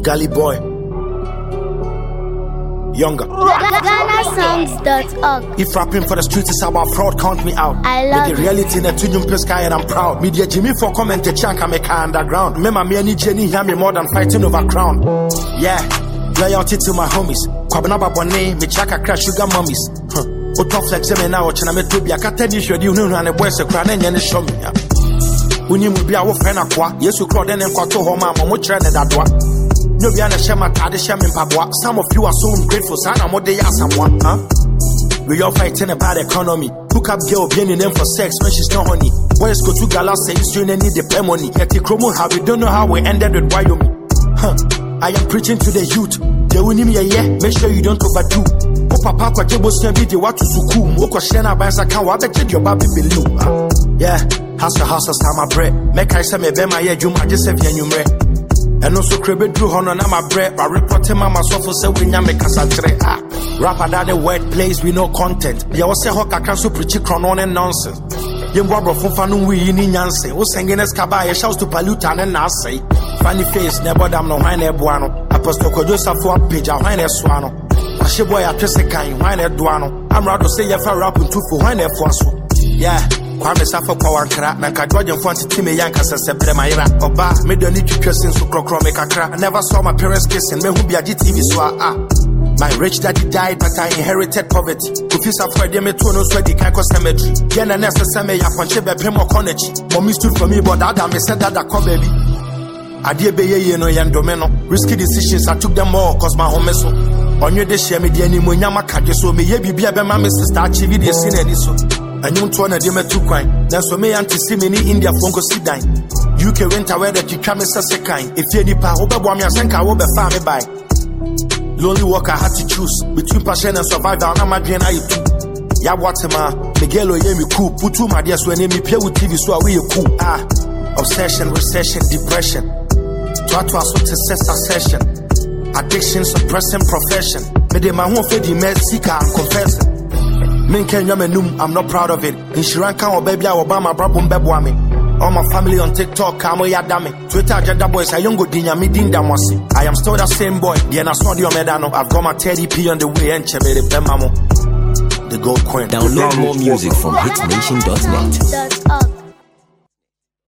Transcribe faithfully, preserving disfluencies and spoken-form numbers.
Gully Boy, Younger. Ghana Songs dot org. If rapping for the streets is about fraud, count me out. I love the reality in a tunyum pesca and I'm proud. Media Jimmy for comment a chunk I make underground. Remember me any Jenny hear me more than fighting over crown. Yeah, loyalty to my homies. Kwabnaba Bonne, me chaka crash sugar mummies. Huh. O top flex me now watching me to be a cat you should you know and a boy so crying and show me. When you will be our friend aqua, yes you crowd and quarto home mama much rather that one. No be an shema tade shema pabwa. Some of you are so ungrateful, son. I'm what they are someone, huh? We all fighting about economy. Hook up girl being in them for sex when she's not honey. Boys go to Gala say you need the pay money. Yet the chromo how we don't know how we ended with Wyoming. Huh. I am preaching to the youth. They will need me a yeah. Make sure you don't overdo. Oh papa kwa jebo snebi de watu suku. Moko shena bansa kan wa bet your baby below. Yeah, hustle hustle star my bread. Make I say me be my yeah juma just say you numre. And also crebe drew honor na my bread. I reporting mama so for say we nya make us atre. Ah, rapper that the word plays with no content. Ya was say hoka can so preach chronon and nonsense. Yem bro from fanu we ni nyanse. O sengenes kaba ye shouts to pollute and na say. Funny face never damn no wine e buano. Apostle Joseph for page a wine e swano. She boy a twese kan wine e duano. I'm rather say ye fa rap to for wine e foaso. Yeah. Kwame Safa kwa wankra na kadwaje mfonti time yanka sesebre mayra oba me do ni twetwe senso krokro me kakra. I never saw my parents kissing me hu bia T V so ah. My rich daddy died but I inherited poverty. Kufisa for dem me to no so di kan cemetery. Ye na necessary me ya ponche be pem okonechi. Mommy stood for me but that me said that call baby. Adie be ye no yandome no. Risky decisions I took them all cause my home so. Onye de share me di animu nyama kaje so me ye bibia be ma me sister achieve the sin any so. And you want to me two coin. Then so me anti see me in India fonko sit down. U K winter where the chicha me say kind. If you nipa obe bo me asenka wo be fa me buy. Lonely walker had to choose between passion and survival. Na madwen ayi tu. Ya watema, Miguel oye me cool. Putu my dear so me pay with T V so we cool. Ah, obsession, recession, depression. Try to assault succession. Addiction, suppressing profession. Me de my home fedi me seeker confessing. Men Kenya menum, I'm not proud of it. In Sri Lanka or baby, Obama, Brabum Bebwami. All my family on TikTok, Kamo Yadame. Twitter, Agenda Boys, I young go dinya me ding damwasi. I am still the same boy. Yeah, I saw the Omedano. I've got my thirty p on the way and Chebere Bemamo. The Gold Queen. Download more music from hit nation dot net.